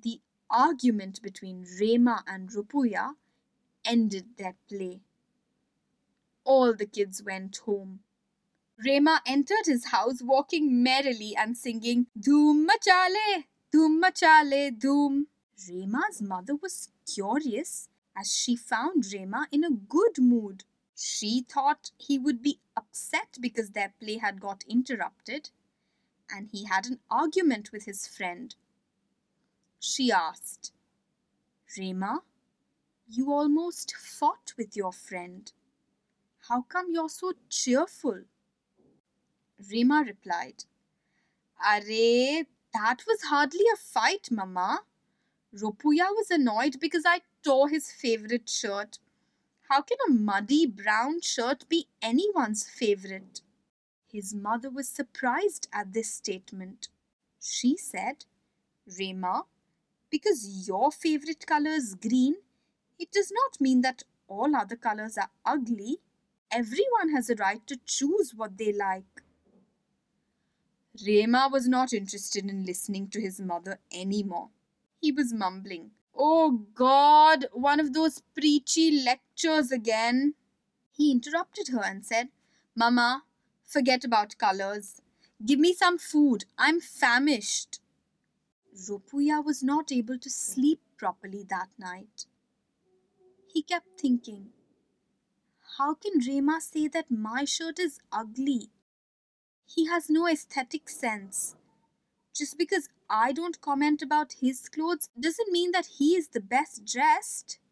The argument between Rema and Rupuya ended their play. All the kids went home. Rema entered his house walking merrily and singing Dhoom Machale, Dhoom Machale, Dhoom. Rema's mother was curious as she found Rema in a good mood. She thought he would be upset because their play had got interrupted and he had an argument with his friend. She asked, Rema, you almost fought with your friend. How come you're so cheerful? Rema replied, Arey, that was hardly a fight, Mama. Rupuya was annoyed because I tore his favorite shirt. How can a muddy brown shirt be anyone's favorite? His mother was surprised at this statement. She said, Rema, because your favorite color is green, it does not mean that all other colors are ugly. Everyone has a right to choose what they like. Rema was not interested in listening to his mother anymore. He was mumbling, Oh God, one of those preachy lectures again. He interrupted her and said, Mama, forget about colors. Give me some food. I'm famished. Rupuya was not able to sleep properly that night. He kept thinking, how can Rema say that my shirt is ugly? He has no aesthetic sense. Just because I don't comment about his clothes doesn't mean that he is the best dressed.